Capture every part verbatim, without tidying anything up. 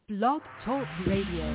Blog Talk Radio.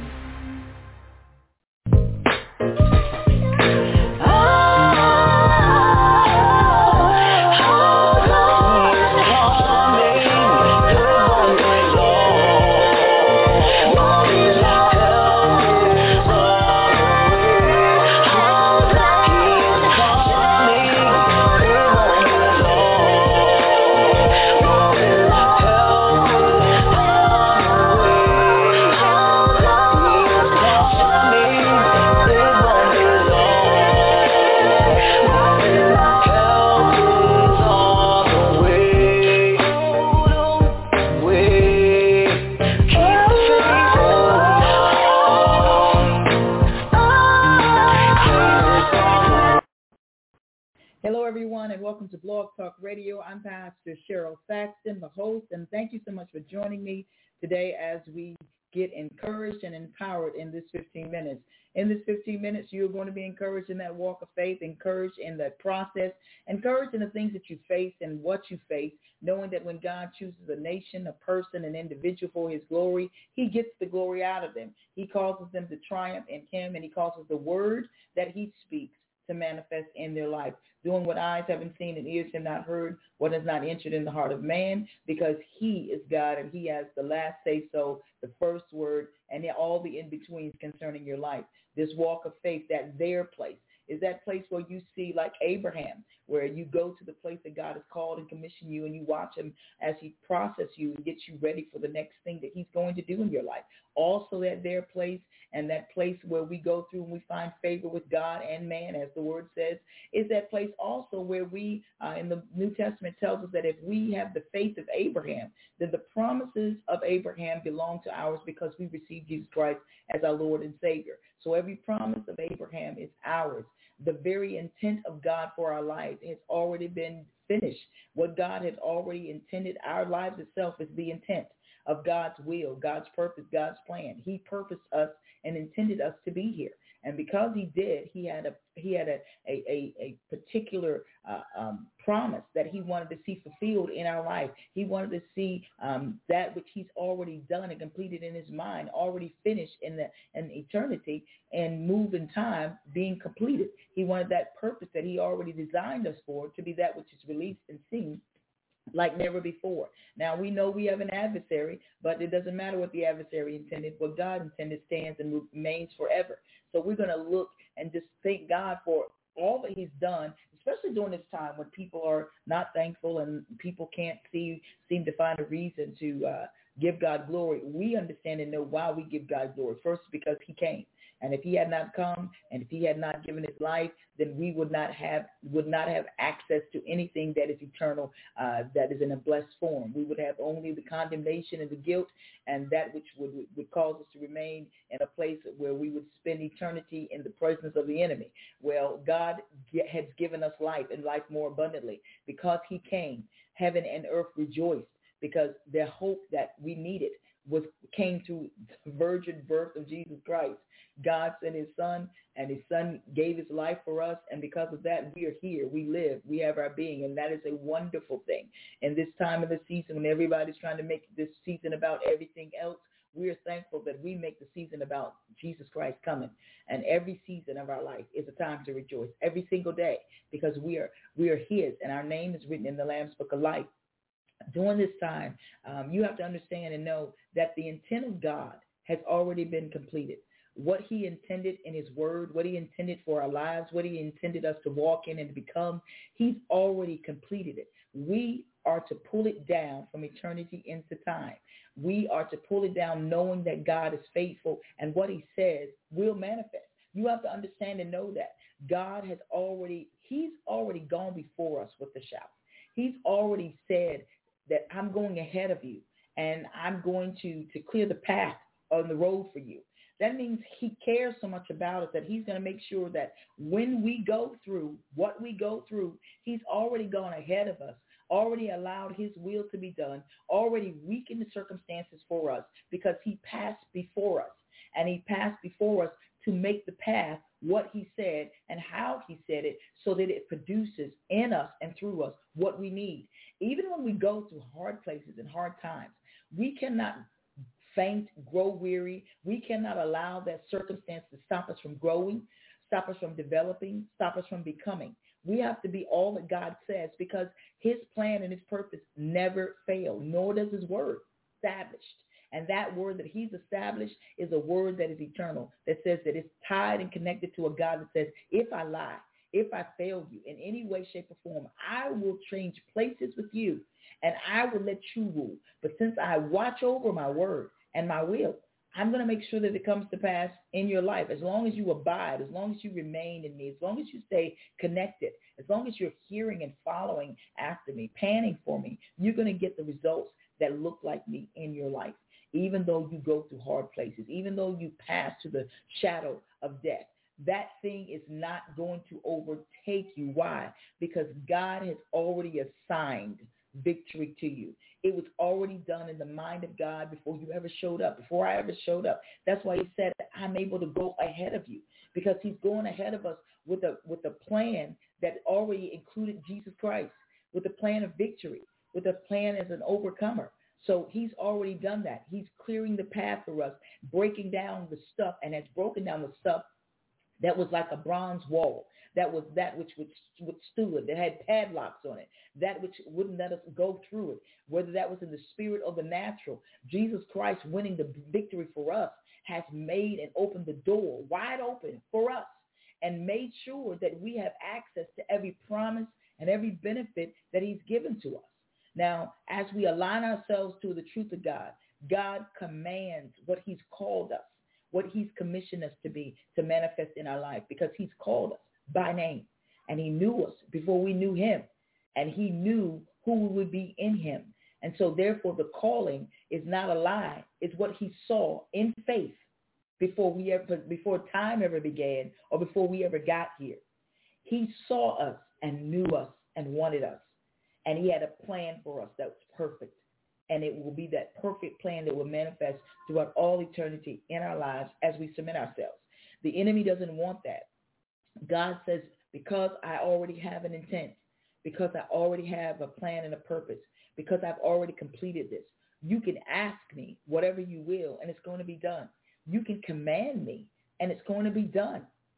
And welcome to Blog Talk Radio. I'm Pastor Cheryl Saxton, the host, and thank you so much for joining me today as we get encouraged and empowered in this fifteen minutes. In this fifteen minutes, you're going to be encouraged in that walk of faith, encouraged in that process, encouraged in the things that you face and what you face, knowing that when God chooses a nation, a person, an individual for his glory, he gets the glory out of them. He causes them to triumph in him, and he causes the word that he speaks to manifest in their life, doing what eyes haven't seen and ears have not heard, what has not entered in the heart of man, because he is God and he has the last say so, the first word, and all the in-betweens concerning your life. This walk of faith, that their place, is that place where you see, like Abraham, where you go to the place that God has called and commissioned you, and you watch him as he processes you and gets you ready for the next thing that he's going to do in your life. Also at their place, and that place where we go through and we find favor with God and man, as the word says, is that place also where we, uh, in the New Testament tells us that if we have the faith of Abraham, then the promises of Abraham belong to ours because we received Jesus Christ as our Lord and Savior. So every promise of Abraham is ours. The very intent of God for our lives has already been finished. What God has already intended, our lives itself is the intent of God's will, God's purpose, God's plan. He purposed us and intended us to be here. And because he did, he had a he had a a, a, a particular uh, um, promise that he wanted to see fulfilled in our life. He wanted to see um, that which he's already done and completed in his mind, already finished in the in eternity and move in time being completed. He wanted that purpose that he already designed us for to be that which is released and seen like never before. Now, we know we have an adversary, but it doesn't matter what the adversary intended. What God intended stands and remains forever. So we're going to look and just thank God for all that he's done, especially during this time when people are not thankful and people can't see seem to find a reason to uh, give God glory. We understand and know why we give God glory. First, because he came. And if he had not come and if he had not given his life, then we would not have would not have access to anything that is eternal, uh, that is in a blessed form. We would have only the condemnation and the guilt and that which would, would cause us to remain in a place where we would spend eternity in the presence of the enemy. Well, God has given us life and life more abundantly. Because he came, heaven and earth rejoiced because the hope that we needed was came through the virgin birth of Jesus Christ. God sent his son, and his son gave his life for us, and because of that, we are here. We live. We have our being, and that is a wonderful thing. In this time of the season, when everybody's trying to make this season about everything else, we are thankful that we make the season about Jesus Christ coming. And every season of our life is a time to rejoice, every single day, because we are we are his, and our name is written in the Lamb's Book of Life. During this time, um, you have to understand and know that the intent of God has already been completed. What he intended in his word, what he intended for our lives, what he intended us to walk in and to become, he's already completed it. We are to pull it down from eternity into time. We are to pull it down knowing that God is faithful and what he says will manifest. You have to understand and know that God has already, he's already gone before us with the shout. He's already said that I'm going ahead of you and I'm going to, to clear the path on the road for you. That means he cares so much about us that he's going to make sure that when we go through what we go through, he's already gone ahead of us, already allowed his will to be done, already weakened the circumstances for us because he passed before us. And he passed before us to make the path what he said and how he said it so that it produces in us and through us what we need. Even when we go through hard places and hard times, we cannot faint, grow weary. We cannot allow that circumstance to stop us from growing, stop us from developing, stop us from becoming. We have to be all that God says, because his plan and his purpose never fail, nor does his word established. And that word that he's established is a word that is eternal, that says that it's tied and connected to a God that says, if I lie, if I fail you in any way, shape, or form, I will change places with you and I will let you rule. But since I watch over my word and my will, I'm going to make sure that it comes to pass in your life. As long as you abide, as long as you remain in me, as long as you stay connected, as long as you're hearing and following after me, panning for me, you're going to get the results that look like me in your life. Even though you go through hard places, even though you pass to the shadow of death, that thing is not going to overtake you. Why? Because God has already assigned victory to you. It was already done in the mind of God before you ever showed up, before I ever showed up. That's why he said, I'm able to go ahead of you, because he's going ahead of us with a, with a plan that already included Jesus Christ, with a plan of victory, with a plan as an overcomer. So he's already done that. He's clearing the path for us, breaking down the stuff, and has broken down the stuff that was like a bronze wall. That was that which withstood, that had padlocks on it, that which wouldn't let us go through it, whether that was in the spirit or the natural. Jesus Christ winning the victory for us has made and opened the door wide open for us and made sure that we have access to every promise and every benefit that he's given to us. Now, as we align ourselves to the truth of God, God commands what he's called us, what he's commissioned us to be, to manifest in our life, because he's called us by name, and he knew us before we knew him, and he knew who we would be in him. And so therefore the calling is not a lie. It's what he saw in faith before we ever, before time ever began or before we ever got here. He saw us and knew us and wanted us. And he had a plan for us that was perfect. And it will be that perfect plan that will manifest throughout all eternity in our lives as we submit ourselves. The enemy doesn't want that. God says, because I already have an intent, because I already have a plan and a purpose, because I've already completed this, you can ask me whatever you will, and it's going to be done. You can command me, and it's going to be done.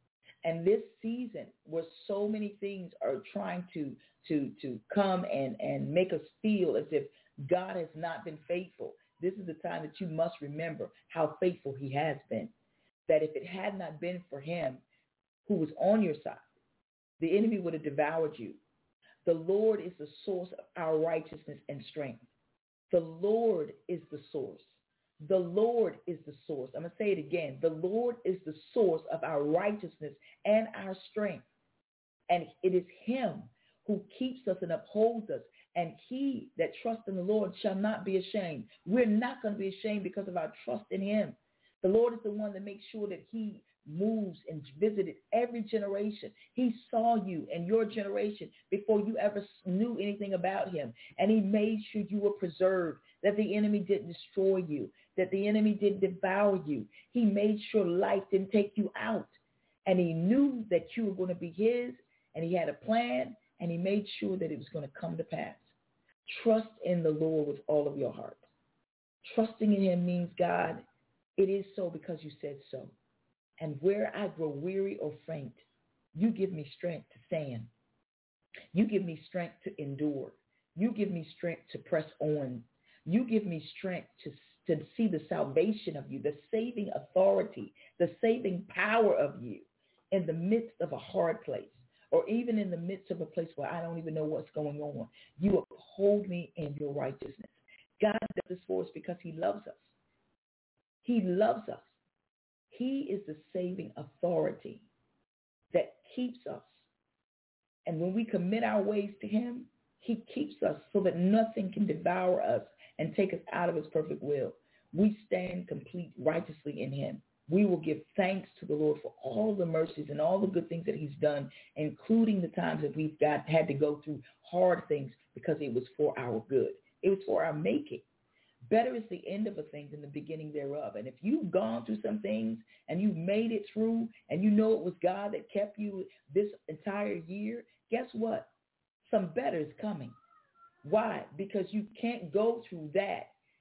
And this season where so many things are trying to to to come and, and make us feel as if God has not been faithful, this is the time that you must remember how faithful he has been. That if it had not been for him who was on your side, the enemy would have devoured you. The Lord is the source of our righteousness and strength. The Lord is the source. The Lord is the source. I'm going to say it again. The Lord is the source of our righteousness and our strength. And it is him who keeps us and upholds us. And he that trusts in the Lord shall not be ashamed. We're not going to be ashamed because of our trust in him. The Lord is the one that makes sure that he moves and visited every generation. He saw you and your generation before you ever knew anything about him. And he made sure you were preserved, that the enemy didn't destroy you, that the enemy didn't devour you. He made sure life didn't take you out. And he knew that you were going to be his, and he had a plan, and he made sure that it was going to come to pass. Trust in the Lord with all of your heart. Trusting in him means, God, it is so because you said so. And where I grow weary or faint, you give me strength to stand. You give me strength to endure. You give me strength to press on. You give me strength to, to see the salvation of you, the saving authority, the saving power of you in the midst of a hard place, or even in the midst of a place where I don't even know what's going on. You uphold me in your righteousness. God does this for us because he loves us. He loves us. He is the saving authority that keeps us. And when we commit our ways to him, he keeps us so that nothing can devour us and take us out of his perfect will. We stand complete righteously in him. We will give thanks to the Lord for all the mercies and all the good things that he's done, including the times that we've got had to go through hard things because it was for our good. It was for our making. Better is the end of a thing than the beginning thereof. And if you've gone through some things and you made it through and you know it was God that kept you this entire year, guess what? Some better is coming. Why? Because you can't go through that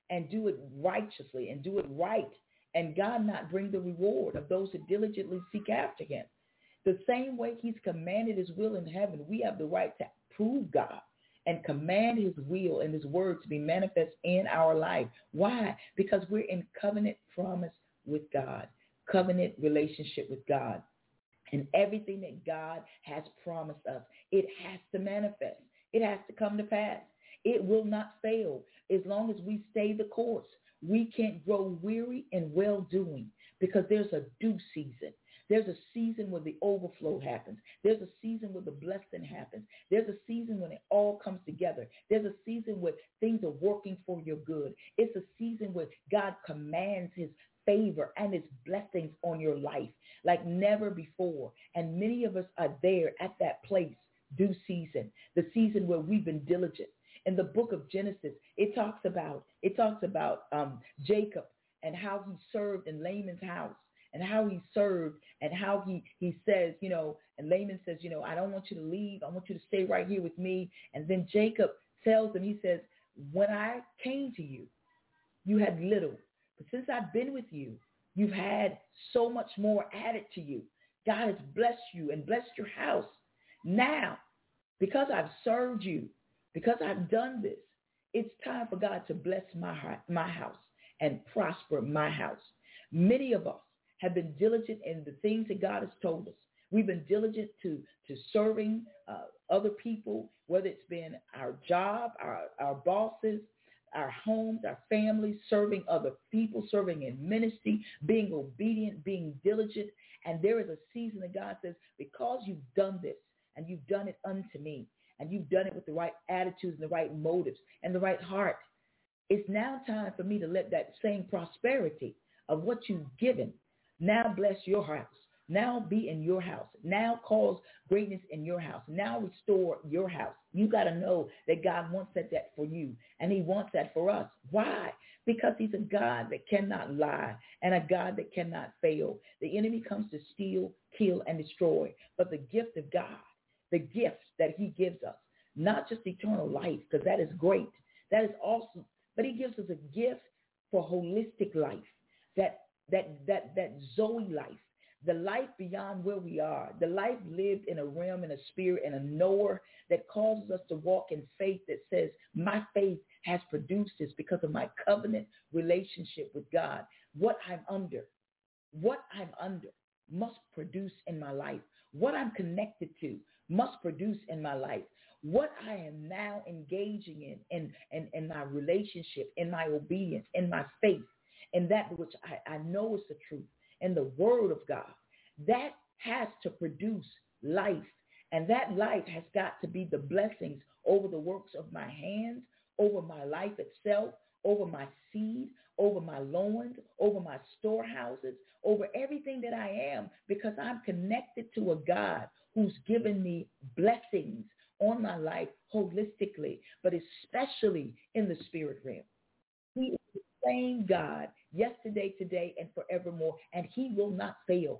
and do it righteously and do it right, and God not bring the reward of those who diligently seek after him. The same way he's commanded his will in heaven, we have the right to prove God and command his will and his word to be manifest in our life. Why? Because we're in covenant promise with God, covenant relationship with God. And everything that God has promised us, it has to manifest. It has to come to pass. It will not fail as long as we stay the course. We can't grow weary in well-doing because there's a due season. There's a season where the overflow happens. There's a season where the blessing happens. There's a season when it all comes together. There's a season where things are working for your good. It's a season where God commands his favor and his blessings on your life like never before. And many of us are there at that place, due season, the season where we've been diligent. In the book of Genesis, it talks about, it talks about um, Jacob and how he served in Laman's house. And how he served and how he, he says, you know, and Laman says, you know, I don't want you to leave. I want you to stay right here with me. And then Jacob tells him, he says, when I came to you, you had little. But since I've been with you, you've had so much more added to you. God has blessed you and blessed your house. Now, because I've served you, because I've done this, it's time for God to bless my, my house and prosper my house. Many of us have been diligent in the things that God has told us. We've been diligent to, to serving uh, other people, whether it's been our job, our, our bosses, our homes, our families, serving other people, serving in ministry, being obedient, being diligent. And there is a season that God says, because you've done this and you've done it unto me, and you've done it with the right attitudes and the right motives and the right heart, it's now time for me to let that same prosperity of what you've given now bless your house. Now be in your house. Now cause greatness in your house. Now restore your house. You got to know that God wants that, that for you, and he wants that for us. Why? Because he's a God that cannot lie and a God that cannot fail. The enemy comes to steal, kill, and destroy. But the gift of God, the gift that he gives us, not just eternal life, because that is great. That is awesome. But he gives us a gift for holistic life, that that that that Zoe life, the life beyond where we are, the life lived in a realm, in a spirit, in a knower that causes us to walk in faith that says, my faith has produced this because of my covenant relationship with God. What I'm under, what I'm under must produce in my life. What I'm connected to must produce in my life. What I am now engaging in, in, in, in my relationship, in my obedience, in my faith, in that which I, I know is the truth, in the word of God, that has to produce life. And that life has got to be the blessings over the works of my hands, over my life itself, over my seed, over my loins, over my storehouses, over everything that I am, because I'm connected to a God who's given me blessings on my life holistically, but especially in the spirit realm. He is the same God yesterday, today, and forevermore, and he will not fail.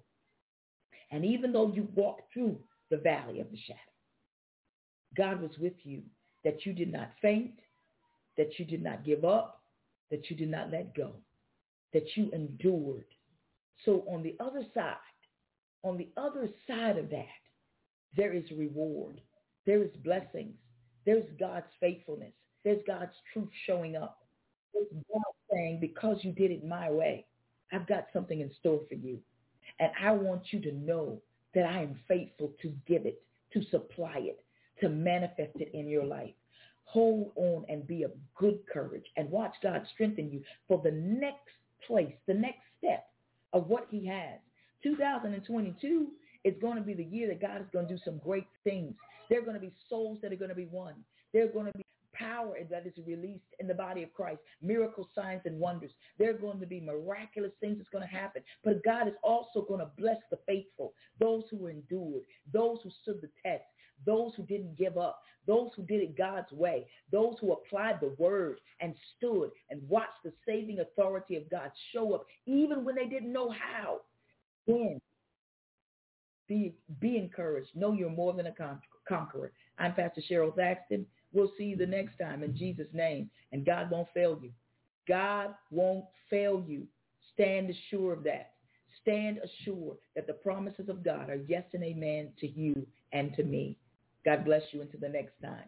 And even though you walk through the valley of the shadow, God was with you, that you did not faint, that you did not give up, that you did not let go, that you endured. So on the other side, on the other side of that, there is reward. There is blessings. There's God's faithfulness. There's God's truth showing up. There's God saying, because you did it my way, I've got something in store for you. And I want you to know that I am faithful to give it, to supply it, to manifest it in your life. Hold on and be of good courage and watch God strengthen you for the next place, the next step of what he has. two thousand twenty-two is going to be the year that God is going to do some great things. There are going to be souls that are going to be won. There are going to be power that is released in the body of Christ, miracles, signs, and wonders. There are going to be miraculous things that's going to happen. But God is also going to bless the faithful, those who endured, those who stood the test, those who didn't give up, those who did it God's way, those who applied the word and stood and watched the saving authority of God show up even when they didn't know how. Then be, be encouraged. Know you're more than a con- conqueror. I'm Pastor Cheryl Thaxton. We'll see you the next time in Jesus' name, and God won't fail you. God won't fail you. Stand assured of that. Stand assured that the promises of God are yes and amen to you and to me. God bless you until the next time.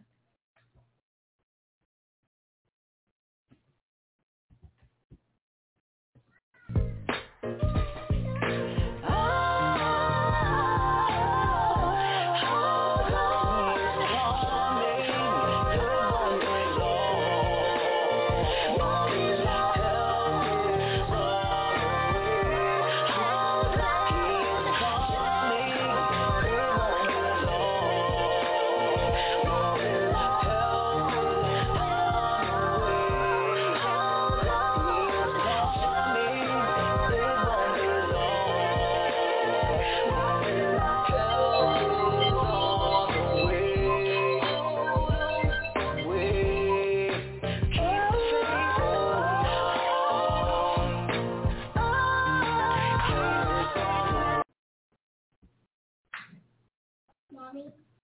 Mommy.